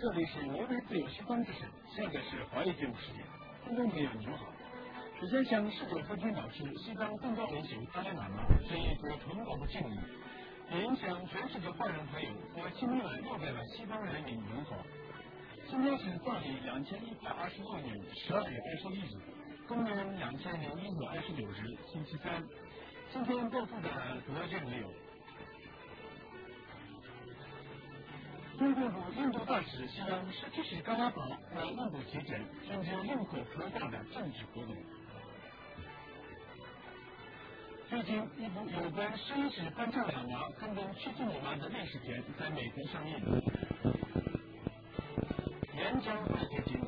这里是挪威自由西方之声，现在是华语节目时间。听众朋友您好，首先向19夫君表示，西方更高领袖达赖喇嘛是一个崇高的敬意，也影响全世界华人朋友和新西兰又给了西方人民文化。今天是藏历2126年12月21日，公元2000年1月29日，星期三。今天报出的主要内容。中国驻印度大使希望17世加拉巴为印度提振甚至认可合法的政治活动。最近，一部有关11世班禅喇嘛跟踪屈靖喇嘛的历史片在美国上映。演讲会结晶。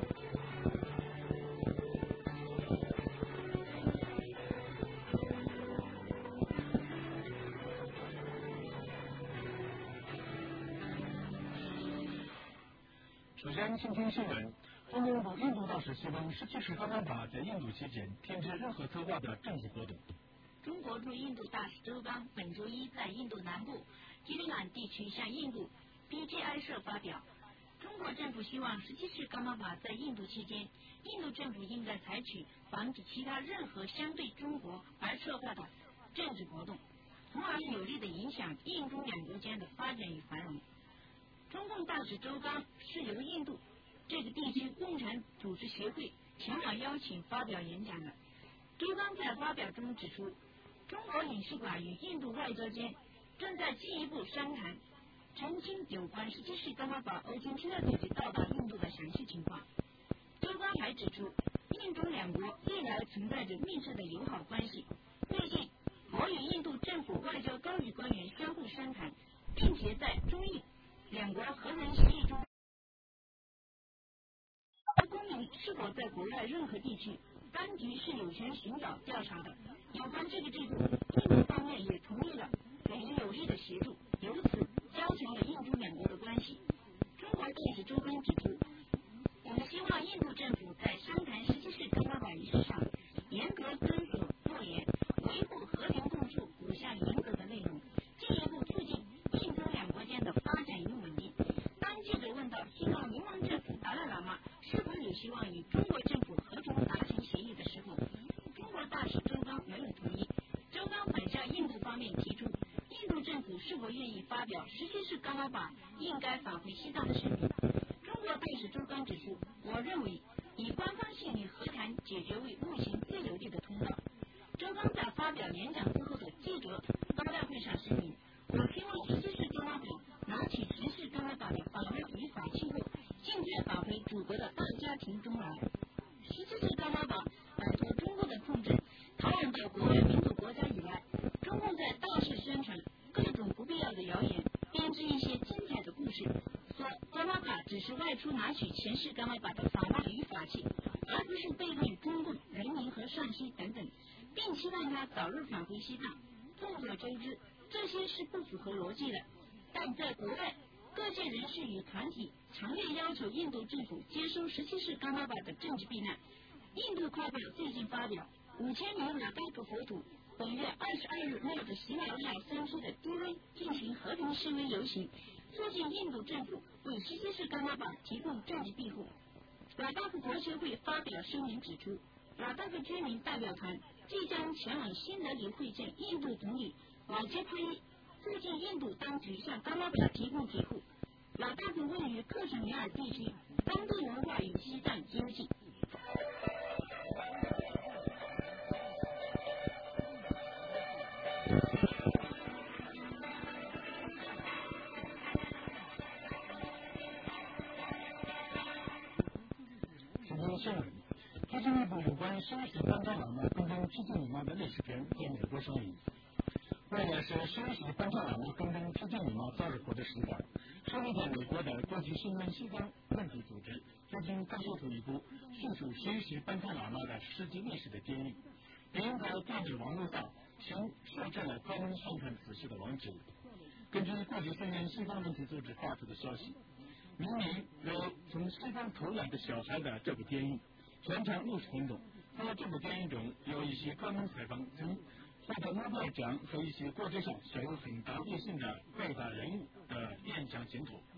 首先，今天新闻，中共驻印度大使希望17世加拉巴在印度期间停止任何策划的政治活动。 中国驻印度大使周刚本周一在印度南部吉里兰地区向印度 BGI 社发表，中国政府希望17世加拉巴在印度期间，印度政府应该采取防止其他任何相对中国而策划的政治活动，从而有力地影响印中两国间的发展与繁荣。中共大使周刚是由印度这个地区共产组织协会前往邀请发表演讲的。周刚在发表中指出，中国领事馆与印度外交间正在进一步商谈澄清有关17世加拉巴欧军车队到达印度的详细情况。周刚还指出，印中两国历来存在着密切的友好关系，最近我与印度政府外交高级官员相互商谈，并且在中印两国和谈协议中，公民是否在国外任何地区，当局是有权寻找调查的。有关这个制度，印度方面也同意了给予有力的协助，由此加强了印中两国的关系。中国大使周刚指出，我们希望印度政府在商谈17世加拉巴仪式上严格遵守诺言，维护和平共处5项原则的内容，进一步促进印中两国间的发展与稳定。当记者问到西藏流氓政府达赖喇嘛是否有希望与中国政府和平达成协议的时候，中国大使周刚没有同意。周刚反向印度方面提出，印度政府是否愿意发表17世加拉巴应该返回西藏的声明。中国大使周刚指出，我认为以官方性与和谈解决为目前最有利的通道。周刚在发表演讲之后的记者招待会上声明，我希望17世加拉巴拿起10世加拉巴的法律与法器后，尽快返回祖国的大家庭中来。17世加拉巴摆脱中国的控制，逃亡到国外民主国家以来，中共在大肆宣传各种不必要的谣言，编织一些精彩的故事，说加拉巴只是外出拿取前世加拉巴的法律与法器，而不是背叛中共人民和上西等等，并期望他早日返回西藏。众所周知，这些是不符合逻辑的。但在国外，各界人士与团体强烈要求印度政府接收17世加拉巴的政治避难。印度快报最近发表5000名拉达克佛徒本月22日冒着喜马拉雅山区的低温进行和平示威游行，促进印度政府为17世加拉巴提供政治庇护。拉达克国协会发表声明指出，拉达克居民代表团即将前往新德里会见印度总理瓦杰帕伊，促进印度当局向加拉巴提供庇护。拉达克位于克什米尔地区，当地文化与西藏接近。 新闻，最近一部有关11世班禅喇嘛跟踪屈靖喇嘛的历史片在美国上映。为了使11世班禅喇嘛跟踪屈靖喇嘛早日获得释放，设立在美国的国际声援西藏问题组织最近发出一部叙述11世班禅喇嘛的实际历史的建议，并在电子网络上设置了专门宣传此事的网址。根据国际声援西藏问题组织发出的消息，明明有从西方偷来的小孩的这部电影，全长60分钟。在这部电影中，有一些专门采访曾获得诺贝尔奖和一些国际上享有很大威信的伟大人物的演讲镜头。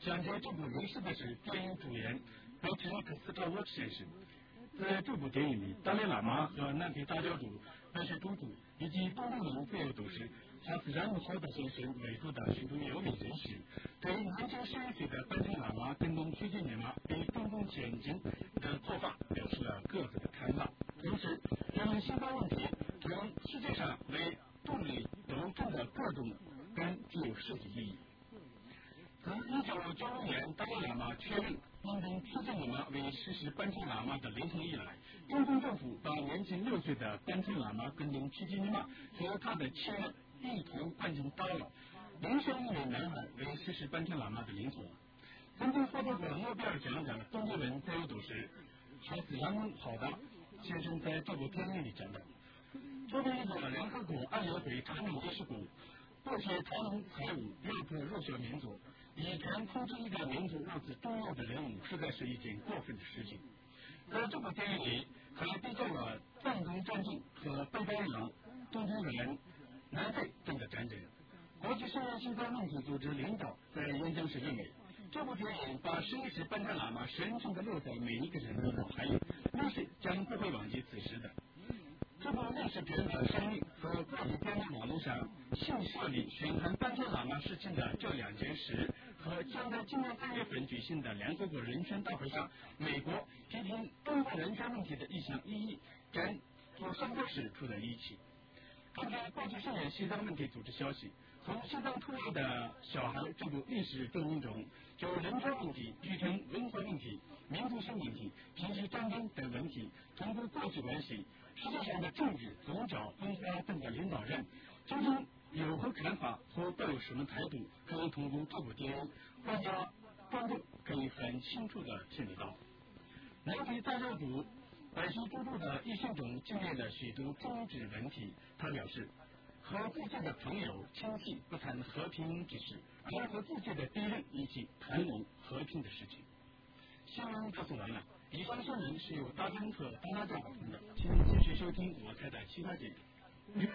讲解这部离世的是电影主演贝特里克斯特沃先生。在这部电影里，达赖喇嘛和南非大教主白雪公主以及东正人自由斗士哈斯然姆豪德先生为主的许多有名人士，对年仅11岁的班禅喇嘛跟踪拘禁尼玛被中共监禁的做法表示了各自的看法。同时，人们西方问题同世界上为独立斗争的各种更具有实际意义。自1995年达赖喇嘛确认印度拘禁尼玛为实施班禅喇嘛的凌晨以来，中共政府把年仅6岁的班禅喇嘛跟踪拘禁尼玛和他的亲人一同关进大牢，遴选一名男孩为实施班禅喇嘛的领袖。曾经获得过诺贝尔奖的东德人自由斗士哈斯然姆豪德先生在这部电影里讲的，作为一个联合国安理会常任理事国，剥削他人财物，压迫弱小民族，以权控制一个民族如此重要的任务，实在是一件过分的事情。在这部电影里，还比较了藏中战争和北方洋、东突人、南非等的战争。国际声援西方问题组织领导在演讲时认为，这部电影把11世班禅喇嘛深深地落在每一个人的脑海里，历史将不会忘记此事的。这部历史片的上映和国际电影网络上新设立宣传班禅喇嘛事情的这2件事，和将在今年3月份举行的联合国人权大会上，美国批评中国人权问题的一项异议，跟做上个事处在一起。根据国际声援西藏问题组织消息，从西藏出来的小孩这部历史证明中，就人权问题、女权文化问题、民族性问题、平息战争等问题，通过国际关系、世界上的政治、宗教、文化等的领导人，究竟有何看法或抱有什么态度，可以通过这部电影，国家观众可以很清楚地听得到。南非大教主白雪公主的一生中经历了许多政治问题，他表示，和自己的朋友、亲戚不谈和平之事，而和自己的敌人一起谈论和平的事情。新闻播送完了，以上新闻是由大江和大家讲的，请继续收听我台的其他节目。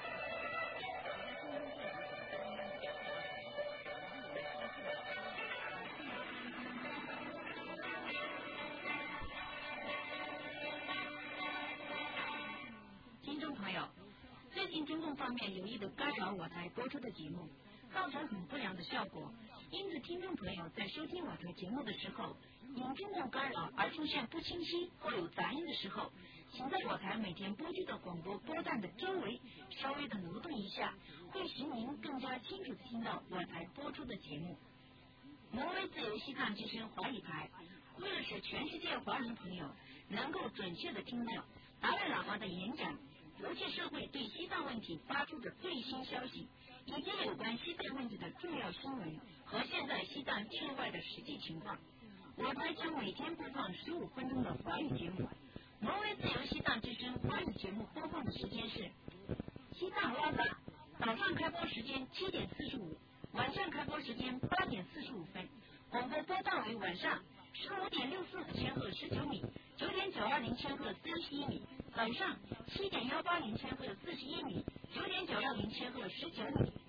听众朋友，最近中共方面有意的干扰我台播出的节目，造成很不良的效果。因此，听众朋友在收听我台节目的时候，因中共干扰而出现不清晰或有杂音的时候，请在我台每天播出的广播波段的周围稍微的挪动一下，会使您更加清楚地听到我台播出的节目。挪威自由西藏之声华语台，为了使全世界华人朋友能够准确地听到达赖喇嘛的演讲，国际社会对西藏问题发出的最新消息，以及有关西藏问题的重要新闻和现在西藏境外的实际情况，我台将每天播放15分钟的华语节目。挪威自由西藏之声华语节目播放的时间是西藏拉萨，早上开播时间7点45，晚上开播时间8点45分，广播波段为晚上15点64千赫19米，9点920千赫31米，早上7点180千赫41米，9点910千赫19米。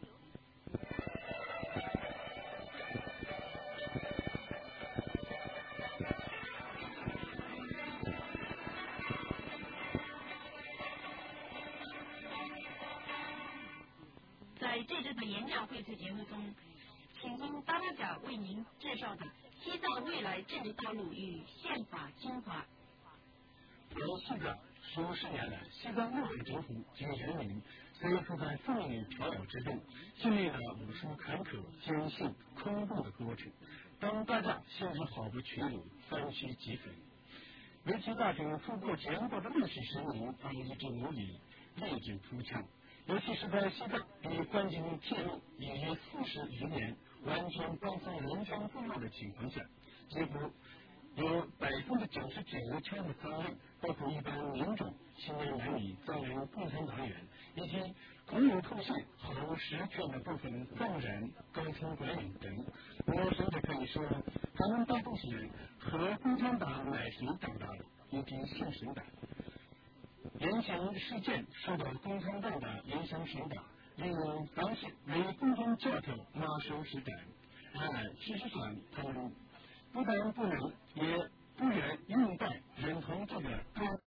在这次的演讲会次节目中，请听达拉贾为您介绍的西藏未来政治道路与宪法精华。 西藏数10年来，西藏六省政府及人民虽处在风雨飘摇之中，经历了无数坎坷、艰辛、恐怖的过程，但大家显然毫不屈辱，反屈即奋，为其大众富过坚固的历史声明而一直努力，励志图强。尤其是在西藏与关进铁路已于40余年完全保存人权自由的情况下，几乎有99%以上的藏人，包括一般民众、青年男女、藏人、共产党员以及公有头衔毫无实权的部分藏人、高层官员等，我甚至可以说，他们大多是和共产党奶水长大的一批新生代。眼前事件受到共产党的影响深大，例如当时为共同教条马首是瞻， 事实上，他们不但不能，也不愿应该认同这个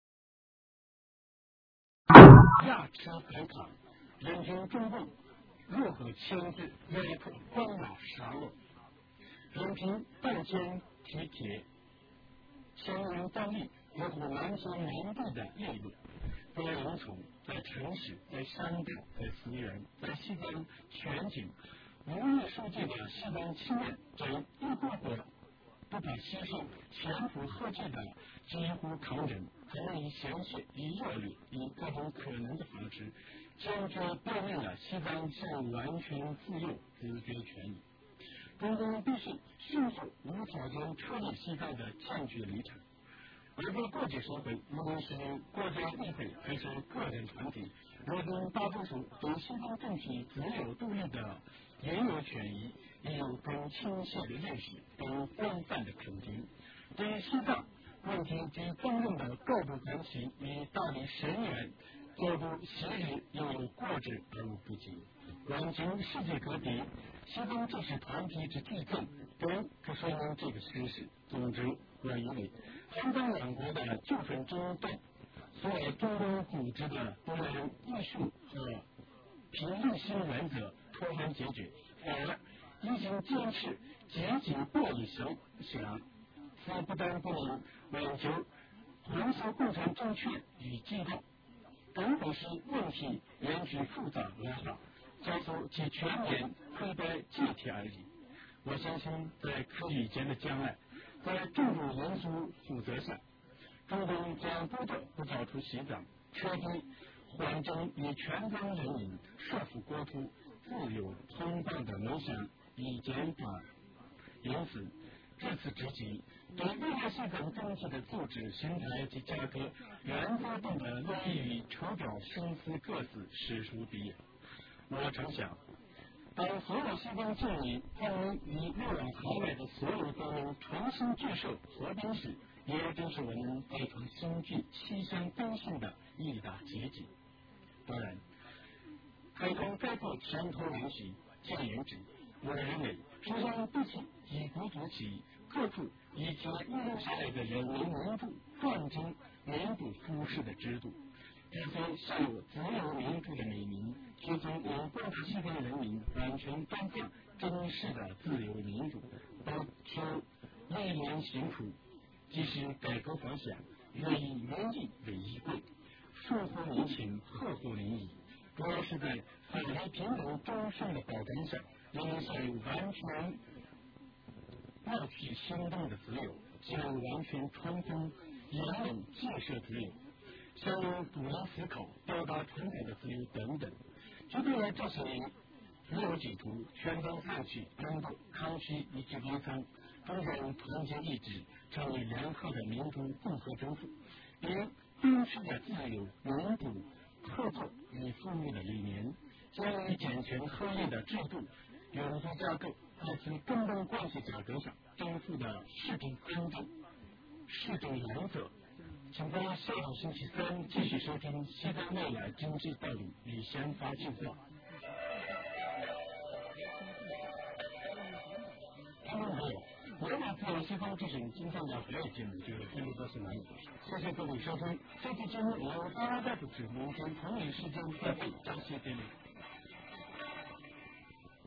亚吃反抗，任凭中共如何牵制、压迫、关押、杀戮，任凭半天体贴、强人当力，维护南京南部的利益。在农村，在城市，在山岛，在寺院，在西方全景，无论书记的西方青年，这一个个不怕牺牲、前仆后继的几乎抗争，他们以鲜血、以热力、以各种可能的方式，坚决表明了西方是完全自由、自决权益。中共必须迅速无条件撤离西方的坚决立场。而在国际社会，无论是国家议会还是个人团体，如今大多数对西方争取自由独立的应有权益也有更清晰的认识，更广泛的肯定。对于西藏问题及中共的高度关心与大力深远，角度昔日又有过之而无不及。关经世界各地，西方知识团体之剧增，都可说明这个事实。总之，我认为韩中两国的纠纷争端，所谓中共组织的不能艺术和凭理性原则妥善解决，反而已经坚持积极博弈想，此不但不能挽救混淆共产政权与机构，更会使问题延续复杂恶化，加速其全面溃败解体而已。我相信，在可预见的将来，在种种因素负责下，中共将不得不交出西藏，彻底还政于全疆人民，说服国土自由通放的梦想已见到。因此，至此之际，对未来西藏整体的组织形态及价格原则等的论与筹表生死各自实属必要。我常想，当所有西方建议他们与流亡海外的所有国民重新聚首和平时，也正是我们非常新具气象更新的一大契机。当然，海通概括山头连续见言之，我认为首先必须以国足起，克服以及遗留下来的人民民主专政民主服饰的制度，并非享有自由民主的美名，却从由广大西方人民完全担当真实的自由民主，不求历练辛苦，即使改革方向，愿以民意为依归，守护民情，呵护民意，主要是在法律平等终身的保障下，人民享有完全采取行动的自由，享有完全传统言论建设自由，享有独立思考、表达传统的自由等等。具备了这些自由基础，全党采取能够抗拒以及抵抗中共团结意志，成为良好的民主共和政府，并秉持着自由、民主、合作与服务的理念，建立健全合理的制度、民主架构，在其根本关系架构上政府的市政安定、市政原则。请在下个星期三继续收听《西藏未来经济道路与宪法计划》。听众朋友，我们在西方之声今天的华语节目就分别到此完了，谢谢各位收听。这期节目由大家主持，明天同一时间再会，感谢各位。